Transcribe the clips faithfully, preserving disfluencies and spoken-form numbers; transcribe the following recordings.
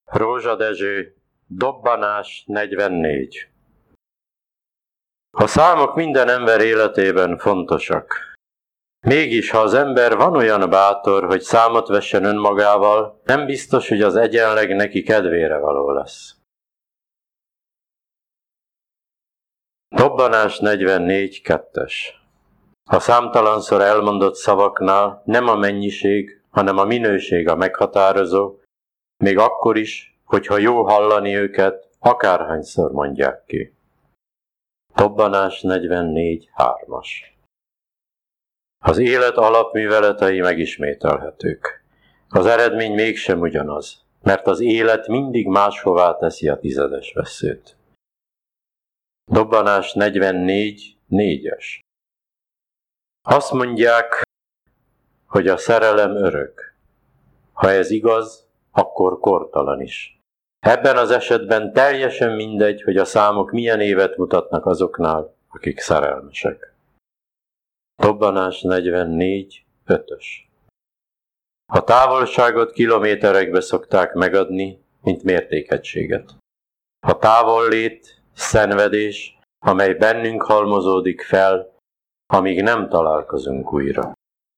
Rózsa Dezső, Dobbanás negyvennégy. A számok minden ember életében fontosak. Mégis, ha az ember van olyan bátor, hogy számot vessen önmagával, nem biztos, hogy az egyenleg neki kedvére való lesz. Dobbanás negyvennégy kettes. A számtalanszor elmondott szavaknál nem a mennyiség, hanem a minőség a meghatározó, még akkor is, hogyha jó hallani őket, akárhányszor mondják ki. Dobbanás negyvennégy hármas. Az élet alapműveletei megismételhetők. Az eredmény mégsem ugyanaz, mert az élet mindig máshová teszi a tizedes vesszőt. Dobbanás negyvennégy négyes. Azt mondják, hogy a szerelem örök. Ha ez igaz, akkor kortalan is. Ebben az esetben teljesen mindegy, hogy a számok milyen évet mutatnak azoknál, akik szerelmesek. Dobbanás negyvennégy ötös. A távolságot kilométerekbe szokták megadni, mint mértékegységet. A távollét, szenvedés, amely bennünk halmozódik fel, amíg nem találkozunk újra.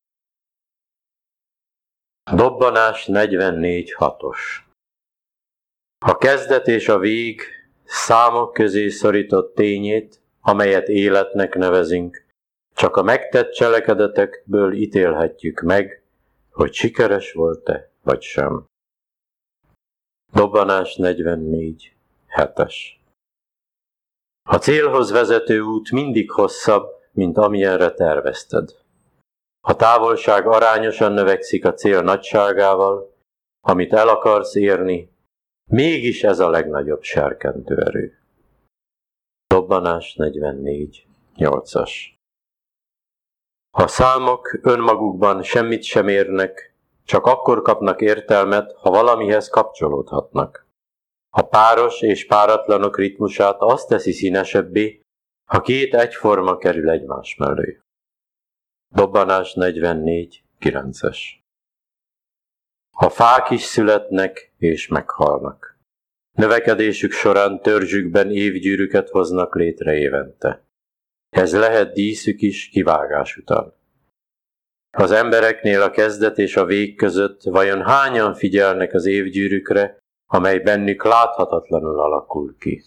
Dobbanás negyvennégy hatos. A kezdet és a vég számok közé szorított tényét, amelyet életnek nevezünk, csak a megtett cselekedetekből ítélhetjük meg, hogy sikeres volt-e vagy sem. Dobbanás negyvennégy hetes. A célhoz vezető út mindig hosszabb, mint amilyenre tervezted. A távolság arányosan növekszik a cél nagyságával, amit el akarsz érni, mégis ez a legnagyobb serkentő erő. Dobbanás negyvennégy nyolcas. A számok önmagukban semmit sem érnek, csak akkor kapnak értelmet, ha valamihez kapcsolódhatnak. A páros és páratlanok ritmusát azt teszi színesebbé, ha két egyforma kerül egymás mellé. Dobbanás negyvennégy kilences. A fák is születnek és meghalnak. Növekedésük során törzsükben évgyűrűket hoznak létre évente. Ez lehet díszük is kivágás után. Az embereknél a kezdet és a vég között vajon hányan figyelnek az évgyűrűkre, amely bennük láthatatlanul alakul ki?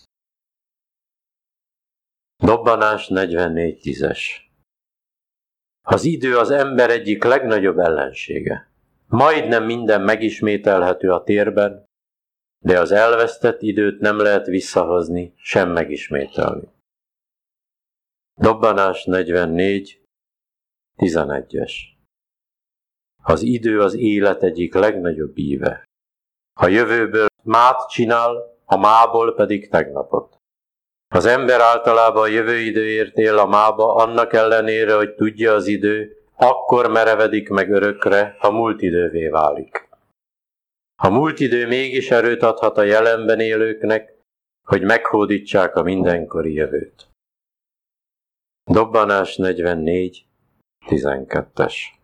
Dobbanás negyvennégy tízes. Az idő az ember egyik legnagyobb ellensége. Majdnem minden megismételhető a térben, de az elvesztett időt nem lehet visszahozni, sem megismételni. Dobbanás negyvennégy tizenegyes. Az idő az élet egyik legnagyobb íve. A jövőből mát csinál, a mából pedig tegnapot. Az ember általában a jövő időért él a mába, annak ellenére, hogy tudja az idő, akkor merevedik meg örökre, ha múlt idővé válik. A múlt idő mégis erőt adhat a jelenben élőknek, hogy meghódítsák a mindenkori jövőt. Dobbanás negyvennégy tizenkettes.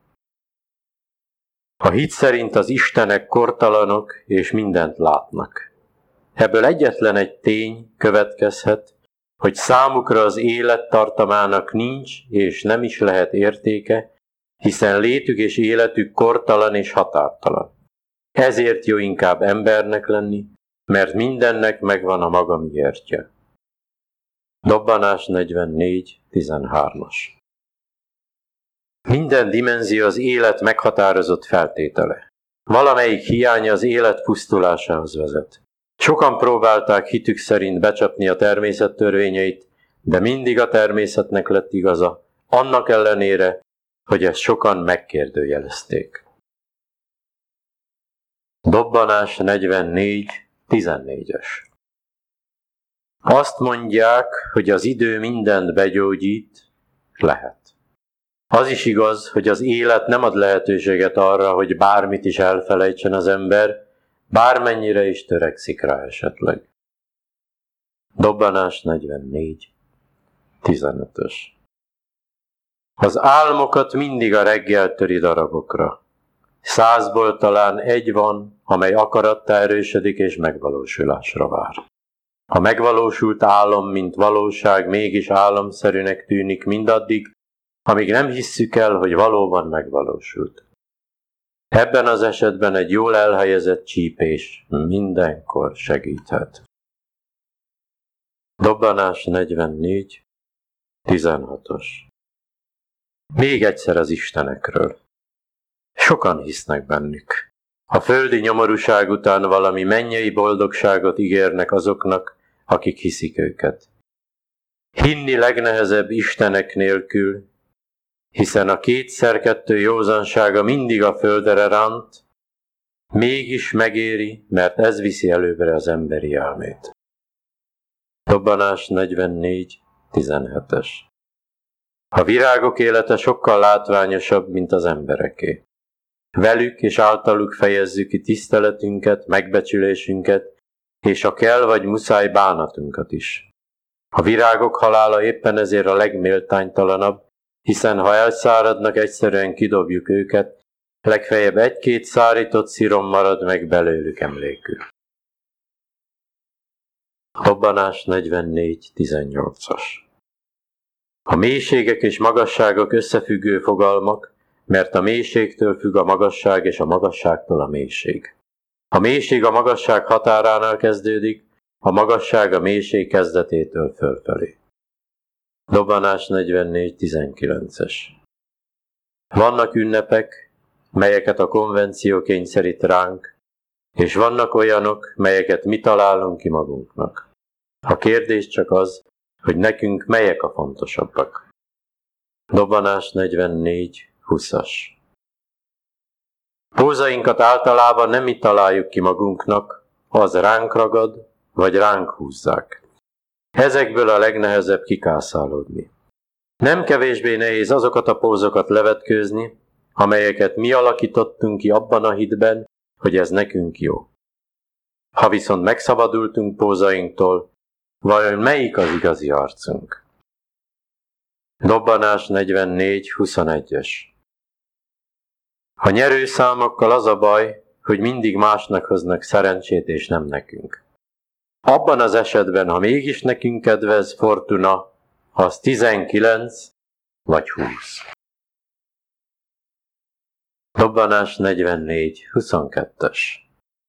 A hit szerint az istenek kortalanok és mindent látnak. Ebből egyetlen egy tény következhet, hogy számukra az élet tartamának nincs és nem is lehet értéke, hiszen létük és életük kortalan és határtalan. Ezért jó inkább embernek lenni, mert mindennek megvan a maga miértje. Dobbanás negyvennégy tizenhármas. Minden dimenzió az élet meghatározott feltétele. Valamelyik hiánya az élet pusztulásához vezet. Sokan próbálták hitük szerint becsapni a természet törvényeit, de mindig a természetnek lett igaza, annak ellenére, hogy ezt sokan megkérdőjelezték. Dobbanás negyvennégy tizennégyes. Azt mondják, hogy az idő mindent begyógyít, lehet. Az is igaz, hogy az élet nem ad lehetőséget arra, hogy bármit is elfelejtsen az ember, bármennyire is törekszik rá esetleg. Dobbanás negyvennégy tizenötös. Az álmokat mindig a reggel töri darabokra. Százból talán egy van, amely akarattá erősödik és megvalósulásra vár. A megvalósult álom, mint valóság, mégis álomszerűnek tűnik mindaddig, amíg nem hisszük el, hogy valóban megvalósult. Ebben az esetben egy jól elhelyezett csípés mindenkor segíthet. Dobbanás negyvennégy, tizenhatos. Még egyszer az istenekről. Sokan hisznek bennük. A földi nyomorúság után valami mennyei boldogságot ígérnek azoknak, akik hiszik őket. Hinni legnehezebb istenek nélkül, hiszen a kétszerkettő józansága mindig a földre ránt, mégis megéri, mert ez viszi előbbre az emberi elmét. Dobbanás negyvennégy, tizenhetes. A virágok élete sokkal látványosabb, mint az embereké. Velük és általuk fejezzük ki tiszteletünket, megbecsülésünket, és a kell vagy muszáj bánatunkat is. A virágok halála éppen ezért a legméltánytalanabb, hiszen ha elszáradnak, egyszerűen kidobjuk őket, legfeljebb egy-két szárított szirom marad meg belőlük emlékül. Dobbanás negyvennégy, tizennyolcas. A mélységek és magasságok összefüggő fogalmak, mert a mélységtől függ a magasság, és a magasságtól a mélység. A mélység a magasság határánál kezdődik, a magasság a mélység kezdetétől fölfelé. Dobbanás negyvennégy, tizenkilences. Vannak ünnepek, melyeket a konvenció kényszerít ránk, és vannak olyanok, melyeket mi találunk ki magunknak. A kérdés csak az, hogy nekünk melyek a fontosabbak. Dobbanás negyvennégy, huszas. Pózainkat általában nem mi találjuk ki magunknak, az ránk ragad, vagy ránk húzzák. Ezekből a legnehezebb kikászálódni. Nem kevésbé nehéz azokat a pózokat levetkőzni, amelyeket mi alakítottunk ki abban a hitben, hogy ez nekünk jó. Ha viszont megszabadultunk pózainktól, vajon melyik az igazi arcunk? Dobbanás negyvennégy, huszonegyes. A nyerőszámokkal az a baj, hogy mindig másnak hoznak szerencsét és nem nekünk. Abban az esetben, ha mégis nekünk kedvez fortuna, az tizenkilenc vagy húsz. Dobbanás negyvennégy, huszonkettes.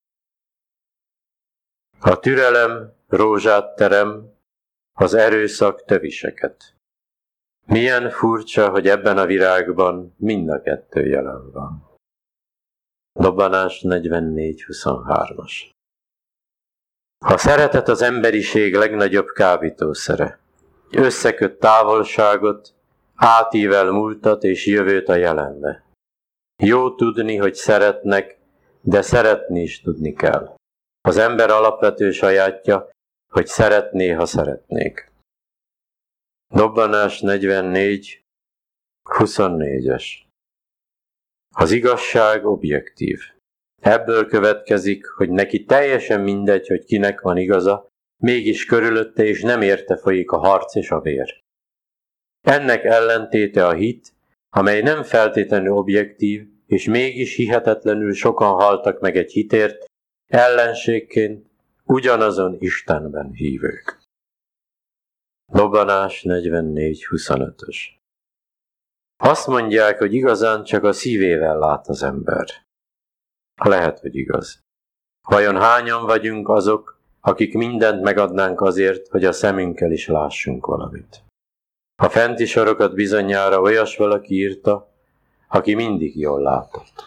A türelem rózsát terem, az erőszak töviseket. Milyen furcsa, hogy ebben a virágban mind a kettő jelen van. Dobbanás negyvennégy, huszonhármas. A szeretet az emberiség legnagyobb kábítószere. Összeköt távolságot, átível múltat és jövőt a jelenbe. Jó tudni, hogy szeretnek, de szeretni is tudni kell. Az ember alapvető sajátja, hogy szeretné, ha szeretnék. Dobbanás negyvennégy, huszonnégyes. Az igazság objektív. Ebből következik, hogy neki teljesen mindegy, hogy kinek van igaza, mégis körülötte és nem érte folyik a harc és a vér. Ennek ellentéte a hit, amely nem feltétlenül objektív, és mégis hihetetlenül sokan haltak meg egy hitért, ellenségként ugyanazon Istenben hívők. Dobbanás negyvennégy, huszonötös. Azt mondják, hogy igazán csak a szívével lát az ember. Lehet, hogy igaz. Vajon hányan vagyunk azok, akik mindent megadnánk azért, hogy a szemünkkel is lássunk valamit? A fenti sorokat bizonyára olyas valaki írta, aki mindig jól látott.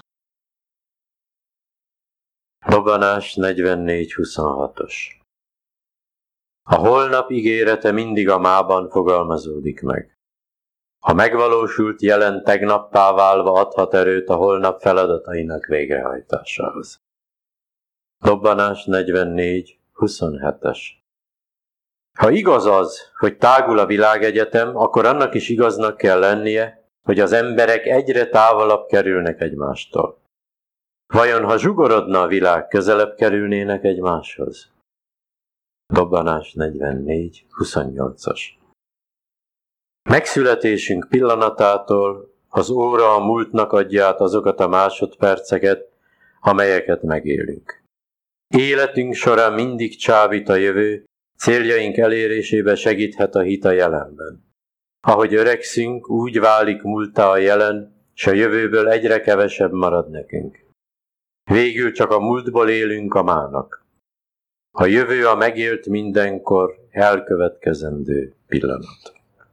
Dobbanás negyvennégy, huszonhatos. A holnap ígérete mindig a mában fogalmazódik meg. A megvalósult jelen tegnappá válva adhat erőt a holnap feladatainak végrehajtásához. Dobbanás negyvennégy, huszonhetes. Ha igaz az, hogy tágul a világegyetem, akkor annak is igaznak kell lennie, hogy az emberek egyre távolabb kerülnek egymástól. Vajon ha zsugorodna a világ, közelebb kerülnének egymáshoz? Dobbanás negyvennégy, huszonnyolcas. Megszületésünk pillanatától az óra a múltnak adja át azokat a másodperceket, amelyeket megélünk. Életünk során mindig csábít a jövő, céljaink elérésébe segíthet a hit a jelenben. Ahogy öregszünk, úgy válik múlttá a jelen, s a jövőből egyre kevesebb marad nekünk. Végül csak a múltból élünk a mának. A jövő a megélt mindenkor elkövetkezendő pillanat.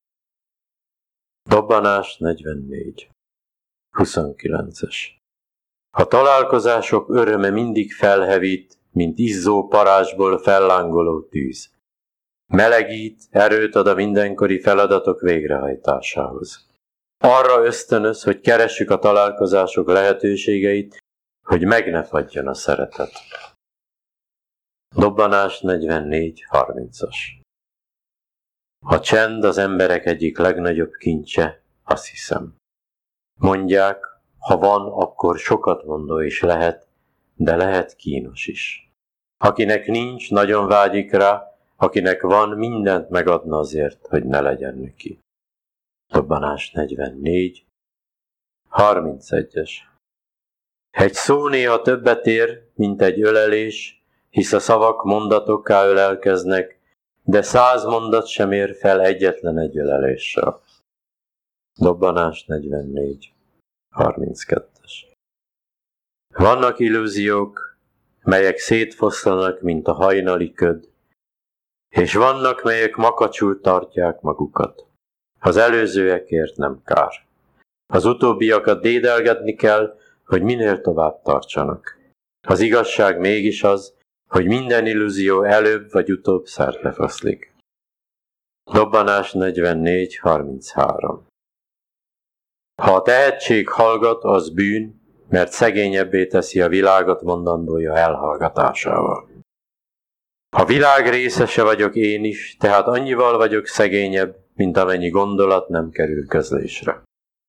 Dobbanás negyvennégy. huszonkilences. A találkozások öröme mindig felhevít, mint izzó parázsból fellángoló tűz. Melegít, erőt ad a mindenkori feladatok végrehajtásához. Arra ösztönöz, hogy keressük a találkozások lehetőségeit, hogy meg ne fagyjon a szeretet. Dobbanás negyvennégy harmincas. A csend az emberek egyik legnagyobb kincse, azt hiszem. Mondják, ha van, akkor sokat mondó is lehet, de lehet kínos is. Akinek nincs, nagyon vágyik rá, akinek van, mindent megadna azért, hogy ne legyen neki. Dobbanás negyvennégy harmincegyes. Egy szó néha többet ér, mint egy ölelés, hisz a szavak mondatokká ölelkeznek, de száz mondat sem ér fel egyetlen egy öleléssel. Dobbanás negyvennégy harminckettes. Vannak illúziók, melyek szétfoszlanak, mint a hajnali köd, és vannak, melyek makacsul tartják magukat. Az előzőekért nem kár. Az utóbbiakat dédelgetni kell, hogy minél tovább tartsanak. Az igazság mégis az, hogy minden illúzió előbb vagy utóbb szertefoszlik. Dobbanás negyvennégy harminchárom. Ha a tehetség hallgat, az bűn, mert szegényebbé teszi a világot mondandója elhallgatásával. A világ részese vagyok én is, tehát annyival vagyok szegényebb, mint amennyi gondolat nem kerül közlésre.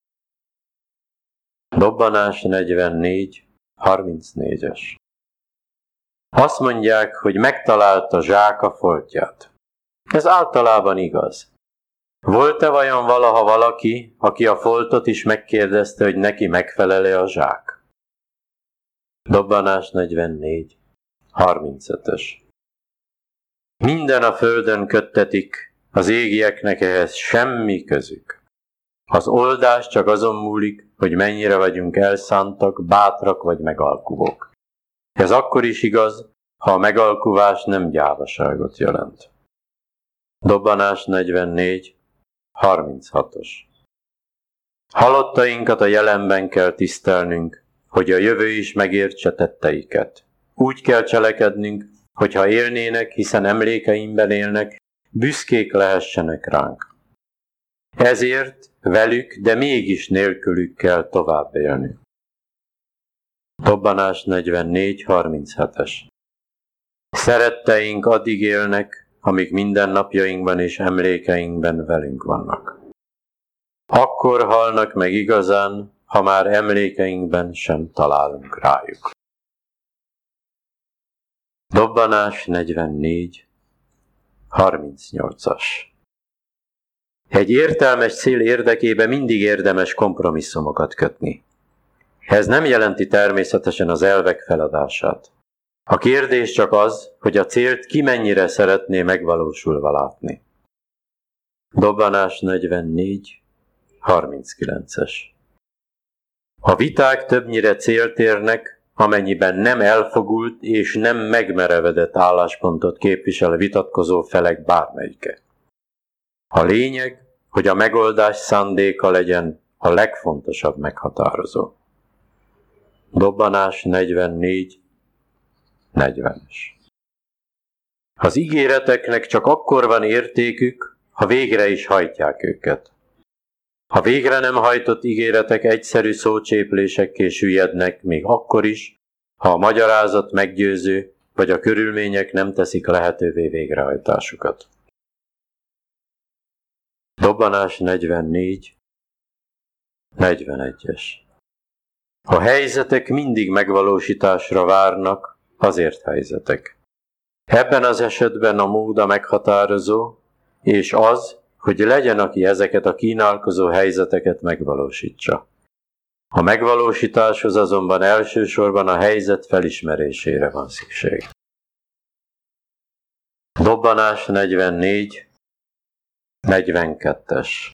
Dobbanás negyvennégy harmincnégyes. Azt mondják, hogy megtalálta zsák a foltját. Ez általában igaz. Volt-e vajon valaha valaki, aki a foltot is megkérdezte, hogy neki megfelel-e a zsák? Dobbanás negyvennégy harmincötös. Minden a földön köttetik, az égieknek ehhez semmi közük. Az oldás csak azon múlik, hogy mennyire vagyunk elszántak, bátrak vagy megalkuvók. Ez akkor is igaz, ha a megalkuvás nem gyávaságot jelent. Dobbanás negyvennégy harminchatos. Halottainkat a jelenben kell tisztelnünk, hogy a jövő is megértse tetteiket. Úgy kell cselekednünk, hogyha élnének, hiszen emlékeimben élnek, büszkék lehessenek ránk. Ezért velük, de mégis nélkülük kell tovább élni. Dobbanás negyvennégy harminchetes. Szeretteink addig élnek, amíg mindennapjainkban és emlékeinkben velünk vannak. Akkor halnak meg igazán, ha már emlékeinkben sem találunk rájuk. Dobbanás negyvennégy harmincnyolcas. Egy értelmes cél érdekében mindig érdemes kompromisszumokat kötni. Ez nem jelenti természetesen az elvek feladását. A kérdés csak az, hogy a célt ki mennyire szeretné megvalósulva látni. Dobbanás negyvennégy harminckilences. A viták többnyire célt érnek, amennyiben nem elfogult és nem megmerevedett álláspontot képvisel a vitatkozó felek bármelyike. A lényeg, hogy a megoldás szándéka legyen a legfontosabb meghatározó. Dobbanás negyvennégy negyvenes. Az ígéreteknek csak akkor van értékük, ha végre is hajtják őket. Ha végre nem hajtott ígéretek egyszerű szócséplésekké süllyednek, még akkor is, ha a magyarázat meggyőző, vagy a körülmények nem teszik lehetővé végrehajtásukat. Dobbanás negyvennégy negyvenegyes. A helyzetek mindig megvalósításra várnak, azért helyzetek. Ebben az esetben a mód a meghatározó, és az, hogy legyen, aki ezeket a kínálkozó helyzeteket megvalósítsa. A megvalósításhoz azonban elsősorban a helyzet felismerésére van szükség. Dobbanás negyvennégy, negyvenkettes.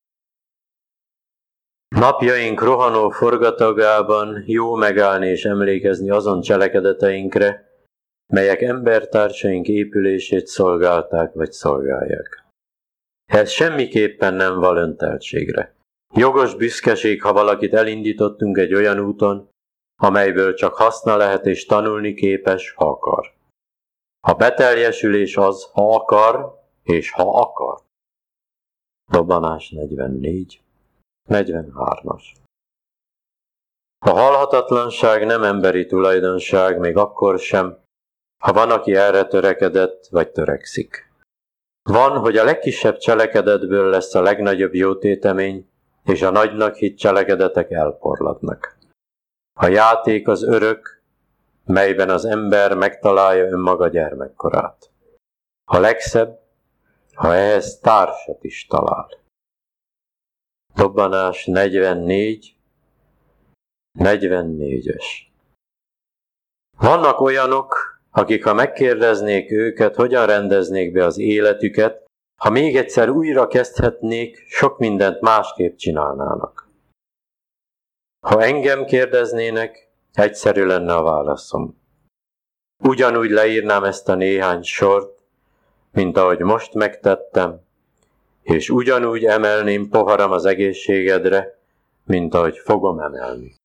Napjaink rohanó forgatagában jó megállni és emlékezni azon cselekedeteinkre, melyek embertársaink épülését szolgálták vagy szolgálják. Ez semmiképpen nem val önteltségre. Jogos büszkeség, ha valakit elindítottunk egy olyan úton, amelyből csak haszna lehet és tanulni képes, ha akar. A beteljesülés az, ha akar, és ha akar. Dobbanás negyvennégy, negyvenhármas. A halhatatlanság nem emberi tulajdonság, még akkor sem, ha van, aki erre törekedett, vagy törekszik. Van, hogy a legkisebb cselekedetből lesz a legnagyobb jótétemény, és a nagynak hitt cselekedetek elporladnak. A játék az örök, melyben az ember megtalálja önmaga gyermekkorát. A legszebb, ha ehhez társat is talál. Dobbanás negyvennégy, negyvennégyes. Vannak olyanok, akik ha megkérdeznék őket, hogyan rendeznék be az életüket, ha még egyszer újra kezdhetnék, sok mindent másképp csinálnának. Ha engem kérdeznének, egyszerű lenne a válaszom. Ugyanúgy leírnám ezt a néhány sort, mint ahogy most megtettem, és ugyanúgy emelném poharam az egészségedre, mint ahogy fogom emelni.